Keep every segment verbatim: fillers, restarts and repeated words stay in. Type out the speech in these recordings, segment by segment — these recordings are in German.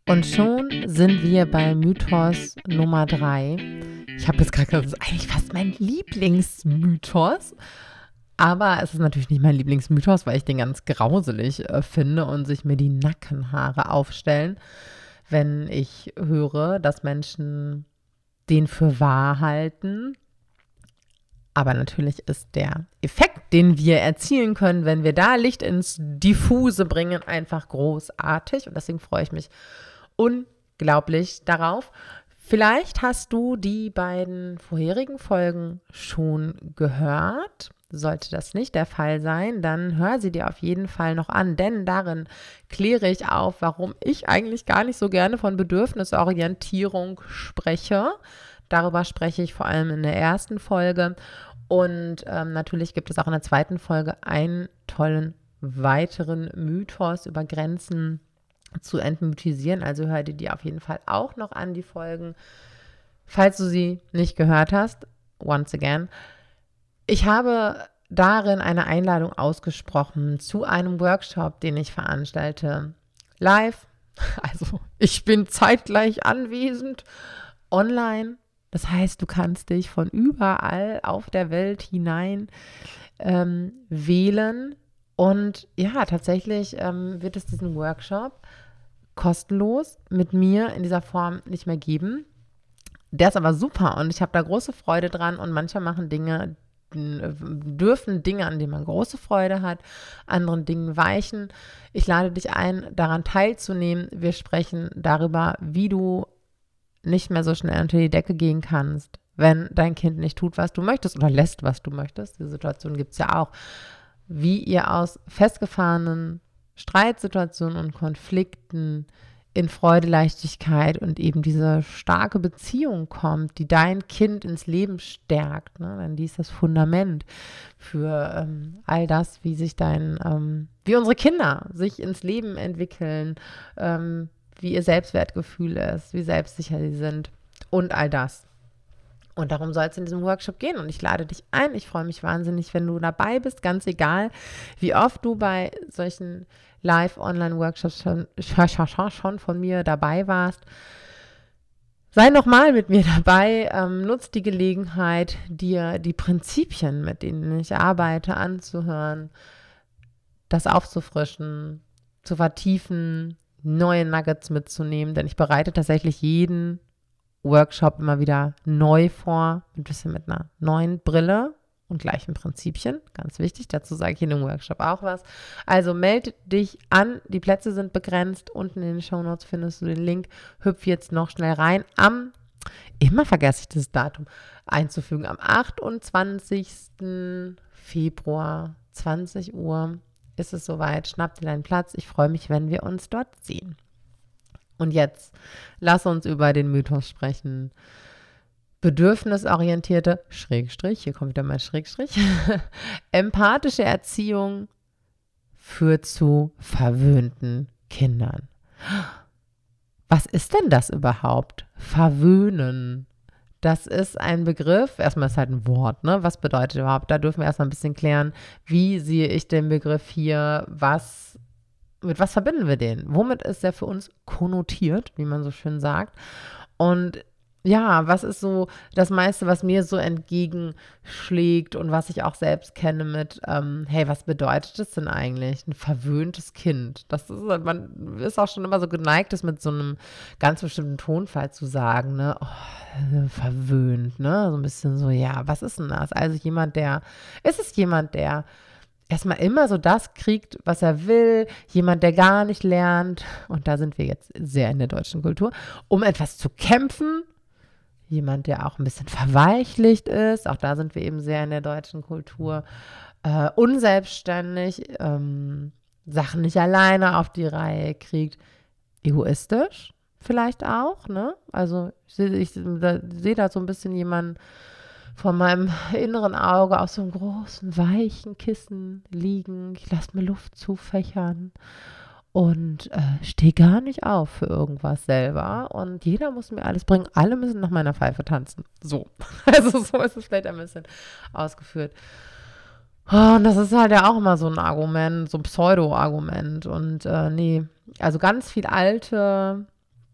Und schon sind wir bei Mythos Nummer drei. Ich habe jetzt gerade gesagt, das ist eigentlich fast mein Lieblingsmythos. Aber es ist natürlich nicht mein Lieblingsmythos, weil ich den ganz grauselig äh, finde und sich mir die Nackenhaare aufstellen, wenn ich höre, dass Menschen den für wahr halten. Aber natürlich ist der Effekt, den wir erzielen können, wenn wir da Licht ins Diffuse bringen, einfach großartig. Und deswegen freue ich mich unglaublich darauf. Vielleicht hast du die beiden vorherigen Folgen schon gehört. Sollte das nicht der Fall sein, dann hör sie dir auf jeden Fall noch an, denn darin kläre ich auf, warum ich eigentlich gar nicht so gerne von Bedürfnisorientierung spreche. Darüber spreche ich vor allem in der ersten Folge. Und ähm, natürlich gibt es auch in der zweiten Folge einen tollen weiteren Mythos über Grenzen zu entmythisieren. Also hör dir die auf jeden Fall auch noch an, die Folgen. Falls du sie nicht gehört hast, once again. Ich habe darin eine Einladung ausgesprochen zu einem Workshop, den ich veranstalte. Live, also ich bin zeitgleich anwesend, online. Das heißt, du kannst dich von überall auf der Welt hinein ähm, wählen. Und ja, tatsächlich ähm, wird es diesen Workshop kostenlos mit mir in dieser Form nicht mehr geben. Der ist aber super und ich habe da große Freude dran und manche machen Dinge, dürfen Dinge, an denen man große Freude hat, anderen Dingen weichen. Ich lade dich ein, daran teilzunehmen. Wir sprechen darüber, wie du nicht mehr so schnell unter die Decke gehen kannst, wenn dein Kind nicht tut, was du möchtest oder lässt, was du möchtest. Die Situation gibt es ja auch. Wie ihr aus festgefahrenen Streitsituationen und Konflikten in Freude, Leichtigkeit und eben diese starke Beziehung kommt, die dein Kind ins Leben stärkt. Ne? Denn die ist das Fundament für ähm, all das, wie sich dein, ähm, wie unsere Kinder sich ins Leben entwickeln, ähm, wie ihr Selbstwertgefühl ist, wie selbstsicher sie sind und all das. Und darum soll es in diesem Workshop gehen und ich lade dich ein. Ich freue mich wahnsinnig, wenn du dabei bist, ganz egal, wie oft du bei solchen Live-Online-Workshops schon, schon von mir dabei warst. Sei nochmal mit mir dabei, ähm, nutz die Gelegenheit, dir die Prinzipien, mit denen ich arbeite, anzuhören, das aufzufrischen, zu vertiefen, neue Nuggets mitzunehmen, denn ich bereite tatsächlich jeden Workshop immer wieder neu vor, ein bisschen mit einer neuen Brille und gleichen Prinzipien. Ganz wichtig, dazu sage ich in dem Workshop auch was. Also melde dich an, die Plätze sind begrenzt. Unten in den Shownotes findest du den Link. Hüpf jetzt noch schnell rein. Am, immer vergesse ich das Datum einzufügen, am achtundzwanzigsten Februar, zwanzig Uhr, ist es soweit. Schnapp dir deinen Platz. Ich freue mich, wenn wir uns dort sehen. Und jetzt, lass uns über den Mythos sprechen. Bedürfnisorientierte, Schrägstrich, hier kommt wieder mein Schrägstrich, empathische Erziehung führt zu verwöhnten Kindern. Was ist denn das überhaupt? Verwöhnen. Das ist ein Begriff, erstmal ist es halt ein Wort, ne? Was bedeutet überhaupt? Da dürfen wir erstmal ein bisschen klären, wie sehe ich den Begriff hier, was Mit was verbinden wir den? Womit ist der für uns konnotiert, wie man so schön sagt? Und ja, was ist so das meiste, was mir so entgegenschlägt und was ich auch selbst kenne mit, ähm, hey, was bedeutet das denn eigentlich? Ein verwöhntes Kind. Das ist, man ist auch schon immer so geneigt, das mit so einem ganz bestimmten Tonfall zu sagen, ne? Oh, verwöhnt, ne? So ein bisschen so, ja, was ist denn das? Also jemand, der, ist es jemand, der erstmal immer so das kriegt, was er will, jemand, der gar nicht lernt, und da sind wir jetzt sehr in der deutschen Kultur, um etwas zu kämpfen, jemand, der auch ein bisschen verweichlicht ist, auch da sind wir eben sehr in der deutschen Kultur, äh, unselbstständig, ähm, Sachen nicht alleine auf die Reihe kriegt, egoistisch vielleicht auch, ne? Also ich sehe ich, da, seh da so ein bisschen jemanden vor meinem inneren Auge auf so einem großen, weichen Kissen liegen. Ich lasse mir Luft zufächern und äh, stehe gar nicht auf für irgendwas selber. Und jeder muss mir alles bringen. Alle müssen nach meiner Pfeife tanzen. So. Also so ist es vielleicht ein bisschen ausgeführt. Und das ist halt ja auch immer so ein Argument, so ein Pseudo-Argument. Und äh, nee, also ganz viel alte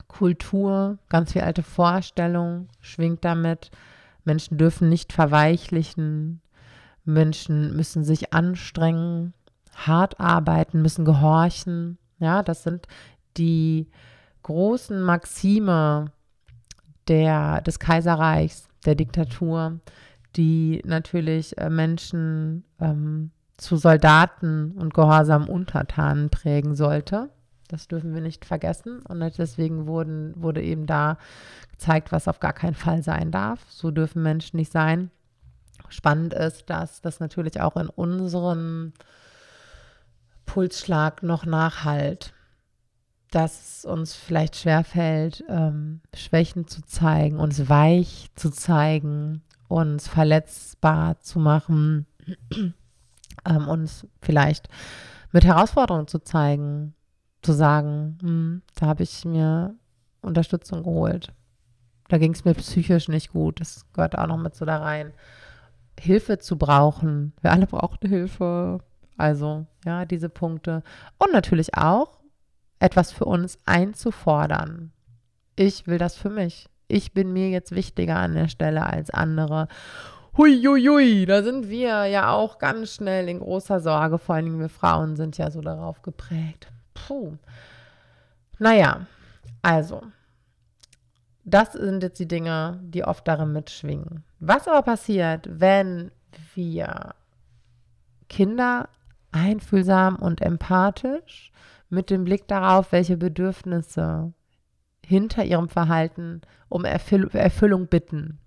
Kultur, ganz viel alte Vorstellung schwingt damit. Menschen dürfen nicht verweichlichen. Menschen müssen sich anstrengen, hart arbeiten, müssen gehorchen. Ja, das sind die großen Maxime der, des Kaiserreichs, der Diktatur, die natürlich äh, Menschen ähm, zu Soldaten und gehorsamen Untertanen prägen sollte. Das dürfen wir nicht vergessen. Und deswegen wurden, wurde eben da gezeigt, was auf gar keinen Fall sein darf. So dürfen Menschen nicht sein. Spannend ist, dass das natürlich auch in unserem Pulsschlag noch nachhallt. Dass es uns vielleicht schwerfällt, ähm, Schwächen zu zeigen, uns weich zu zeigen, uns verletzbar zu machen, ähm, uns vielleicht mit Herausforderungen zu zeigen, zu sagen, hm, da habe ich mir Unterstützung geholt. Da ging es mir psychisch nicht gut. Das gehört auch noch mit so da rein. Hilfe zu brauchen. Wir alle brauchen Hilfe. Also, ja, diese Punkte. Und natürlich auch, etwas für uns einzufordern. Ich will das für mich. Ich bin mir jetzt wichtiger an der Stelle als andere. Hui, hui, hui, da sind wir ja auch ganz schnell in großer Sorge. Vor allen Dingen wir Frauen sind ja so darauf geprägt. Puh. Naja, also, das sind jetzt die Dinge, die oft darin mitschwingen. Was aber passiert, wenn wir Kinder einfühlsam und empathisch mit dem Blick darauf, welche Bedürfnisse hinter ihrem Verhalten um Erfüll- Erfüllung bitten,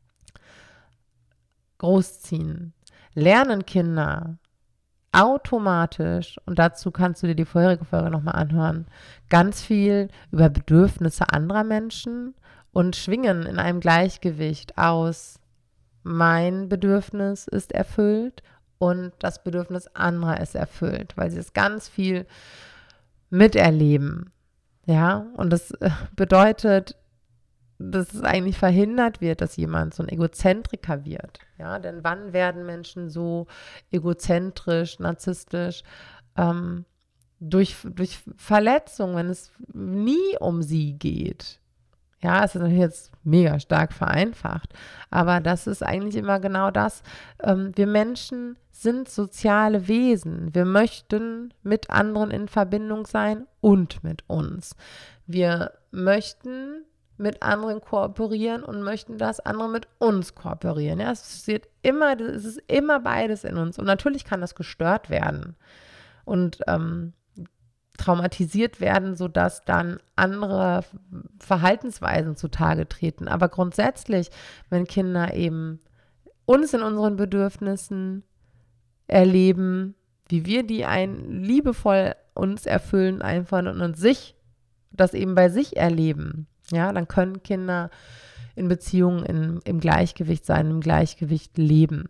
großziehen, lernen Kinder automatisch, und dazu kannst du dir die vorherige Folge nochmal anhören, ganz viel über Bedürfnisse anderer Menschen und schwingen in einem Gleichgewicht aus, mein Bedürfnis ist erfüllt und das Bedürfnis anderer ist erfüllt, weil sie es ganz viel miterleben. Ja, und das bedeutet, dass es eigentlich verhindert wird, dass jemand so ein Egozentriker wird. Ja, denn wann werden Menschen so egozentrisch, narzisstisch? Ähm, durch, durch Verletzung, wenn es nie um sie geht. Ja, es ist natürlich jetzt mega stark vereinfacht, aber das ist eigentlich immer genau das. Ähm, wir Menschen sind soziale Wesen. Wir möchten mit anderen in Verbindung sein und mit uns. Wir möchten mit anderen kooperieren und möchten, dass andere mit uns kooperieren. Ja, es ist immer, es ist immer beides in uns. Und natürlich kann das gestört werden und ähm, traumatisiert werden, sodass dann andere Verhaltensweisen zutage treten. Aber grundsätzlich, wenn Kinder eben uns in unseren Bedürfnissen erleben, wie wir die ein liebevoll uns erfüllen, einfordern und uns sich, das eben bei sich erleben, ja, dann können Kinder in Beziehungen in, im Gleichgewicht sein, im Gleichgewicht leben.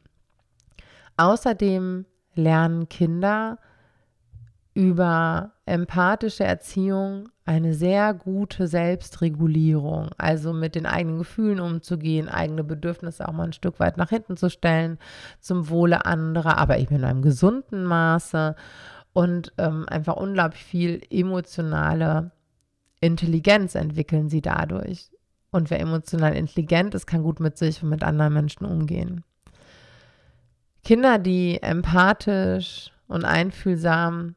Außerdem lernen Kinder über empathische Erziehung eine sehr gute Selbstregulierung, also mit den eigenen Gefühlen umzugehen, eigene Bedürfnisse auch mal ein Stück weit nach hinten zu stellen, zum Wohle anderer, aber eben in einem gesunden Maße und ähm, einfach unglaublich viel emotionale Intelligenz entwickeln sie dadurch. Und wer emotional intelligent ist, kann gut mit sich und mit anderen Menschen umgehen. Kinder, die empathisch und einfühlsam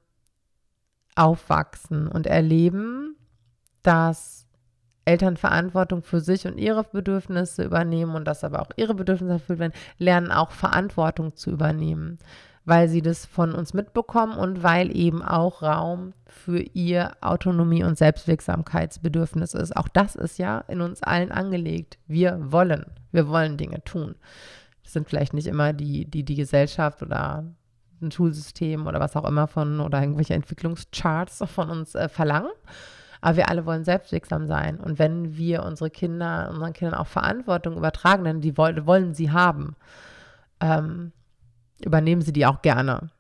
aufwachsen und erleben, dass Eltern Verantwortung für sich und ihre Bedürfnisse übernehmen und dass aber auch ihre Bedürfnisse erfüllt werden, lernen auch Verantwortung zu übernehmen, weil sie das von uns mitbekommen und weil eben auch Raum für ihr Autonomie- und Selbstwirksamkeitsbedürfnis ist. Auch das ist ja in uns allen angelegt. Wir wollen, wir wollen Dinge tun. Das sind vielleicht nicht immer die, die, die Gesellschaft oder ein Schulsystem oder was auch immer von oder irgendwelche Entwicklungscharts von uns äh, verlangen. Aber wir alle wollen selbstwirksam sein. Und wenn wir unsere Kinder, unseren Kindern auch Verantwortung übertragen, denn die wollen, wollen sie haben, ähm, übernehmen sie die auch gerne.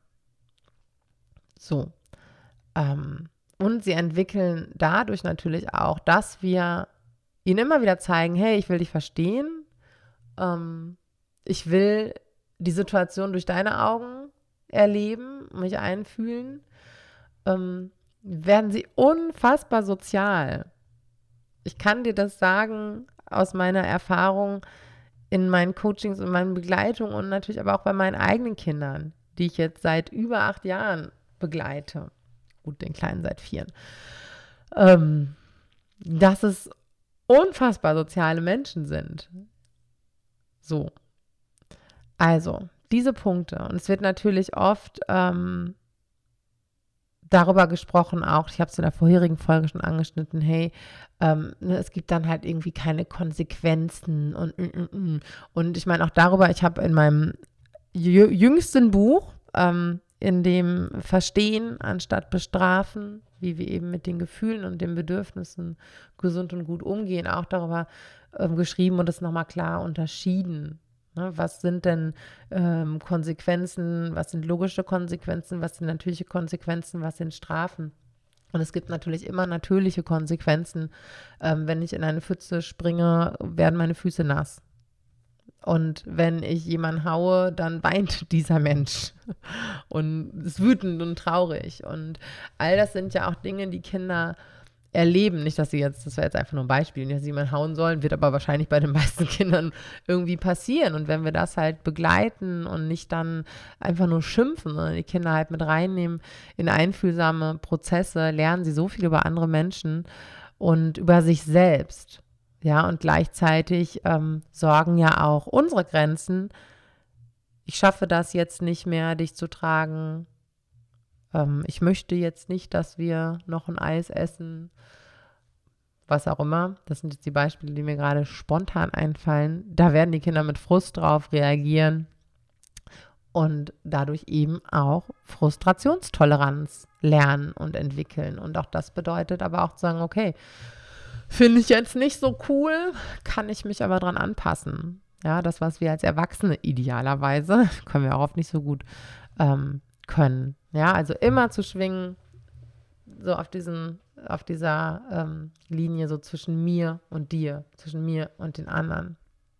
So. Ähm, und sie entwickeln dadurch natürlich auch, dass wir ihnen immer wieder zeigen, hey, ich will dich verstehen. Ähm, ich will die Situation durch deine Augen erleben, mich einfühlen, ähm, werden sie unfassbar sozial. Ich kann dir das sagen aus meiner Erfahrung in meinen Coachings und meinen Begleitungen und natürlich aber auch bei meinen eigenen Kindern, die ich jetzt seit über acht Jahren begleite. Gut, den Kleinen seit vier. Ähm, dass es unfassbar soziale Menschen sind. So. Also, diese Punkte. Und es wird natürlich oft ähm, darüber gesprochen auch, ich habe es in der vorherigen Folge schon angeschnitten, hey, ähm, ne, es gibt dann halt irgendwie keine Konsequenzen und mm, mm, mm. Und ich meine auch darüber, ich habe in meinem jü- jüngsten Buch, ähm, in dem Verstehen anstatt Bestrafen, wie wir eben mit den Gefühlen und den Bedürfnissen gesund und gut umgehen, auch darüber ähm, geschrieben und das nochmal klar unterschieden. Ne, was sind denn ähm, Konsequenzen, was sind logische Konsequenzen, was sind natürliche Konsequenzen, was sind Strafen? Und es gibt natürlich immer natürliche Konsequenzen. Ähm, wenn ich in eine Pfütze springe, werden meine Füße nass. Und wenn ich jemanden haue, dann weint dieser Mensch und ist wütend und traurig. Und all das sind ja auch Dinge, die Kinder erleben. Nicht, dass sie jetzt, das wäre jetzt einfach nur ein Beispiel, nicht, dass sie jemanden hauen sollen, wird aber wahrscheinlich bei den meisten Kindern irgendwie passieren. Und wenn wir das halt begleiten und nicht dann einfach nur schimpfen, sondern die Kinder halt mit reinnehmen in einfühlsame Prozesse, lernen sie so viel über andere Menschen und über sich selbst. Ja, und gleichzeitig ähm, sorgen ja auch unsere Grenzen. Ich schaffe das jetzt nicht mehr, dich zu tragen. Ähm, ich möchte jetzt nicht, dass wir noch ein Eis essen. Was auch immer. Das sind jetzt die Beispiele, die mir gerade spontan einfallen. Da werden die Kinder mit Frust drauf reagieren und dadurch eben auch Frustrationstoleranz lernen und entwickeln. Und auch das bedeutet aber auch zu sagen, okay, finde ich jetzt nicht so cool, kann ich mich aber dran anpassen. Ja, das, was wir als Erwachsene idealerweise, können wir auch oft nicht so gut ähm, können. Ja, also immer zu schwingen, so auf diesen, auf dieser ähm, Linie so zwischen mir und dir, zwischen mir und den anderen.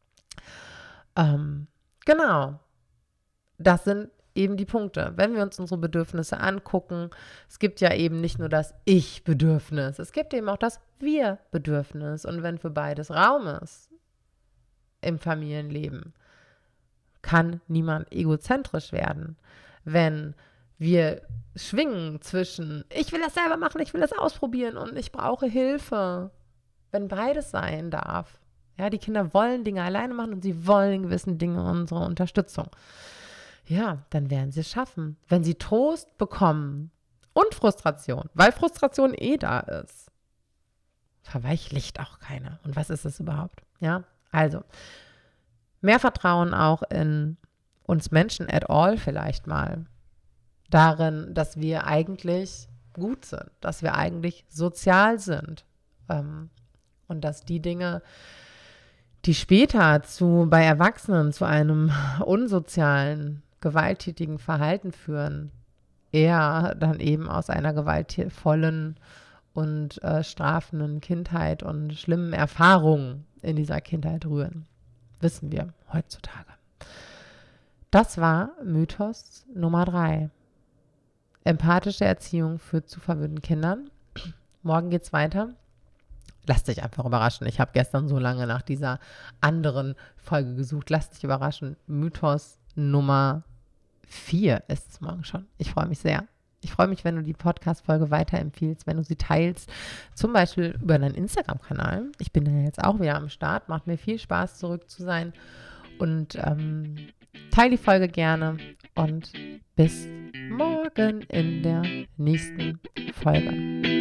Ähm, genau. Das sind eben die Punkte. Wenn wir uns unsere Bedürfnisse angucken, es gibt ja eben nicht nur das Ich-Bedürfnis, es gibt eben auch das Wir-Bedürfnis. Und wenn für beides Raum ist im Familienleben, kann niemand egozentrisch werden. Wenn wir schwingen zwischen, ich will das selber machen, ich will das ausprobieren und ich brauche Hilfe, wenn beides sein darf. Ja, die Kinder wollen Dinge alleine machen und sie wollen in gewissen Dingen unsere Unterstützung. Ja, dann werden sie es schaffen. Wenn sie Trost bekommen und Frustration, weil Frustration eh da ist, verweichlicht auch keiner. Und was ist es überhaupt? Ja, also mehr Vertrauen auch in uns Menschen at all vielleicht mal. Darin, dass wir eigentlich gut sind, dass wir eigentlich sozial sind. Ähm, und dass die Dinge, die später zu, bei Erwachsenen zu einem unsozialen, gewalttätigen Verhalten führen, eher dann eben aus einer gewaltvollen und äh, strafenden Kindheit und schlimmen Erfahrungen in dieser Kindheit rühren. Wissen wir heutzutage. Das war Mythos Nummer drei. Empathische Erziehung führt zu verwöhnten Kindern. Morgen geht's weiter. Lass dich einfach überraschen. Ich habe gestern so lange nach dieser anderen Folge gesucht. Lass dich überraschen. Mythos Nummer vier ist es morgen schon. Ich freue mich sehr. Ich freue mich, wenn du die Podcast-Folge weiterempfiehlst, wenn du sie teilst, zum Beispiel über deinen Instagram-Kanal. Ich bin ja jetzt auch wieder am Start. Macht mir viel Spaß, zurück zu sein. Und ähm, teile die Folge gerne und bis morgen in der nächsten Folge.